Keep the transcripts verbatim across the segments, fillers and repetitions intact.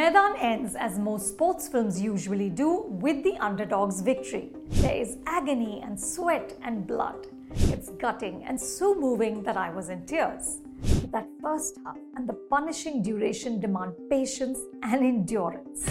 Maidan ends as most sports films usually do, with the underdog's victory. There is agony and sweat and blood. It's gutting and so moving that I was in tears. But that first half and the punishing duration demand patience and endurance.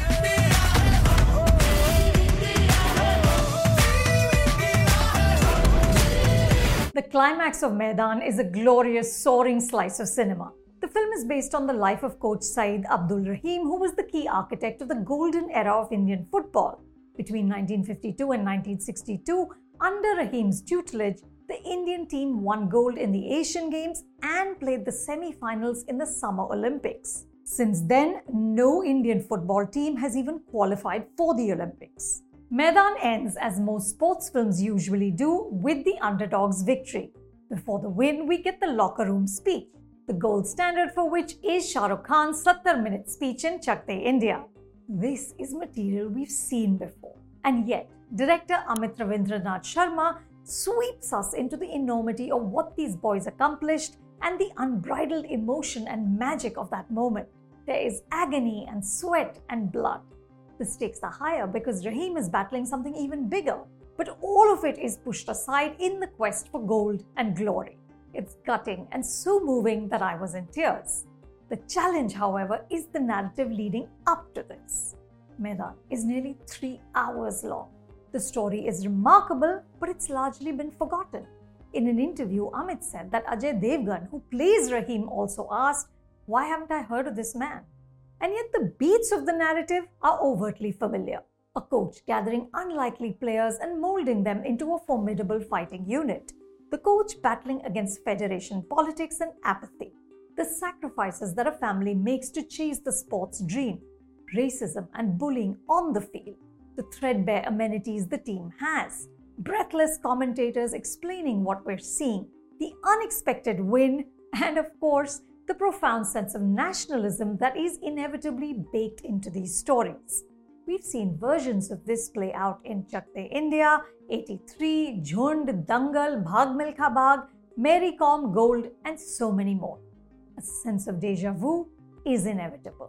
The climax of Maidan is a glorious, soaring slice of cinema. The film is based on the life of coach Saeed Abdul Rahim, who was the key architect of the golden era of Indian football. Between nineteen fifty-two and nineteen sixty-two, under Rahim's tutelage, the Indian team won gold in the Asian Games and played the semi-finals in the Summer Olympics. Since then, no Indian football team has even qualified for the Olympics. Maidan ends as most sports films usually do, with the underdog's victory. Before the win, we get the locker room speech, the gold standard for which is Shah Rukh Khan's seventy-minute speech in Chak De India. This is material we've seen before. And yet, director Amit Ravindranath Sharma sweeps us into the enormity of what these boys accomplished and the unbridled emotion and magic of that moment. There is agony and sweat and blood. The stakes are higher because Rahim is battling something even bigger, but all of it is pushed aside in the quest for gold and glory. It's gutting and so moving that I was in tears. The challenge, however, is the narrative leading up to this. Maidan is nearly three hours long. The story is remarkable, but it's largely been forgotten. In an interview, Amit said that Ajay Devgan, who plays Rahim, also asked, "Why haven't I heard of this man?" And yet the beats of the narrative are overtly familiar. A coach gathering unlikely players and molding them into a formidable fighting unit. The coach battling against federation politics and apathy. The sacrifices that a family makes to chase the sport's dream. Racism and bullying on the field. The threadbare amenities the team has. Breathless commentators explaining what we're seeing. The unexpected win. And of course, the profound sense of nationalism that is inevitably baked into these stories. We've seen versions of this play out in Chak De India, eighty-three, Jhund, Dangal, Bhag Milkha Bhag, Mary Kom, Gold, and so many more. A sense of déjà vu is inevitable.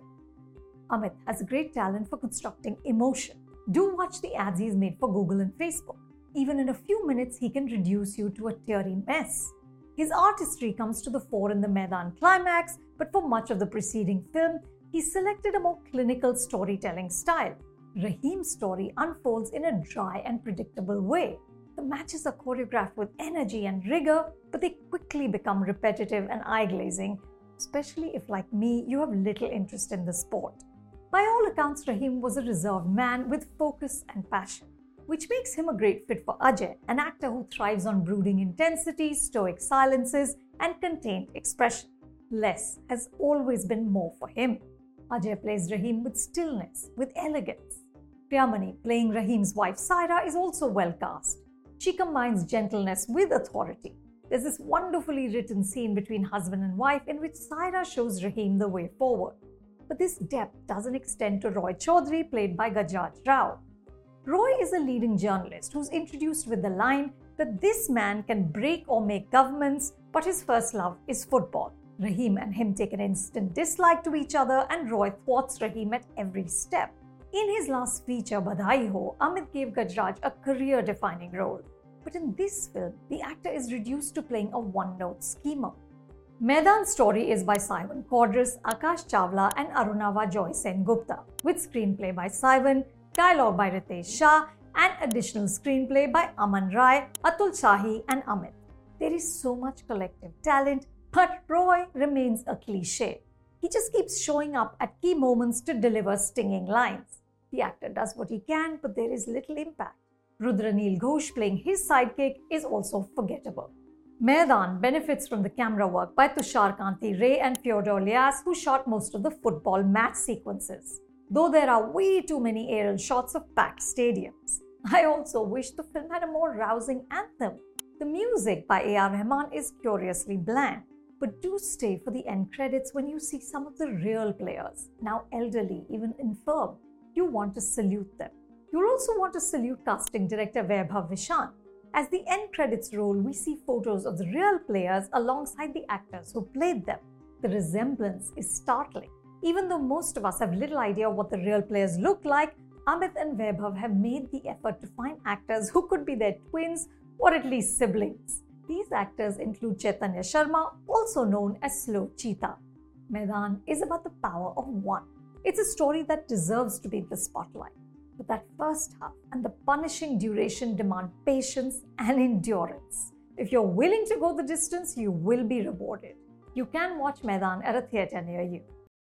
Amit has a great talent for constructing emotion. Do watch the ads he's made for Google and Facebook. Even in a few minutes, he can reduce you to a teary mess. His artistry comes to the fore in the Maidan climax, but for much of the preceding film, he selected a more clinical storytelling style. Rahim's story unfolds in a dry and predictable way. The matches are choreographed with energy and rigor, but they quickly become repetitive and eye-glazing, especially if, like me, you have little interest in the sport. By all accounts, Rahim was a reserved man with focus and passion, which makes him a great fit for Ajay, an actor who thrives on brooding intensity, stoic silences, and contained expression. Less has always been more for him. Ajay plays Rahim with stillness, with elegance. Priyamani, playing Rahim's wife Saira, is also well cast. She combines gentleness with authority. There's this wonderfully written scene between husband and wife in which Saira shows Rahim the way forward. But this depth doesn't extend to Roy Chaudhary, played by Gajraj Rao. Roy is a leading journalist who's introduced with the line that this man can break or make governments, but his first love is football. Rahim and him take an instant dislike to each other, and Roy thwarts Rahim at every step. In his last feature, Badhai Ho, Amit gave Gajraj a career-defining role. But in this film, the actor is reduced to playing a one-note schemer. Maidan's story is by Saivan Cordras, Akash Chawla, and Arunava Joy Sen Gupta, with screenplay by Saivan, dialogue by Ritesh Shah, and additional screenplay by Aman Rai, Atul Shahi, and Amit. There is so much collective talent, but Roy remains a cliché. He just keeps showing up at key moments to deliver stinging lines. The actor does what he can, but there is little impact. Rudranil Ghosh playing his sidekick is also forgettable. Maidan benefits from the camera work by Tushar Kanti Ray and Fyodor Lyas, who shot most of the football match sequences. Though there are way too many aerial shots of packed stadiums. I also wish the film had a more rousing anthem. The music by A R Rahman is curiously bland, but do stay for the end credits when you see some of the real players, now elderly, even infirm. You want to salute them. You'll also want to salute casting director Vaibhav Vishant. As the end credits roll, we see photos of the real players alongside the actors who played them. The resemblance is startling. Even though most of us have little idea what the real players look like, Amit and Vaibhav have made the effort to find actors who could be their twins or at least siblings. These actors include Chaitanya Sharma, also known as Slow Cheetah. Maidaan is about the power of one. It's a story that deserves to be in the spotlight. But that first half and the punishing duration demand patience and endurance. If you're willing to go the distance, you will be rewarded. You can watch Maidaan at a theatre near you.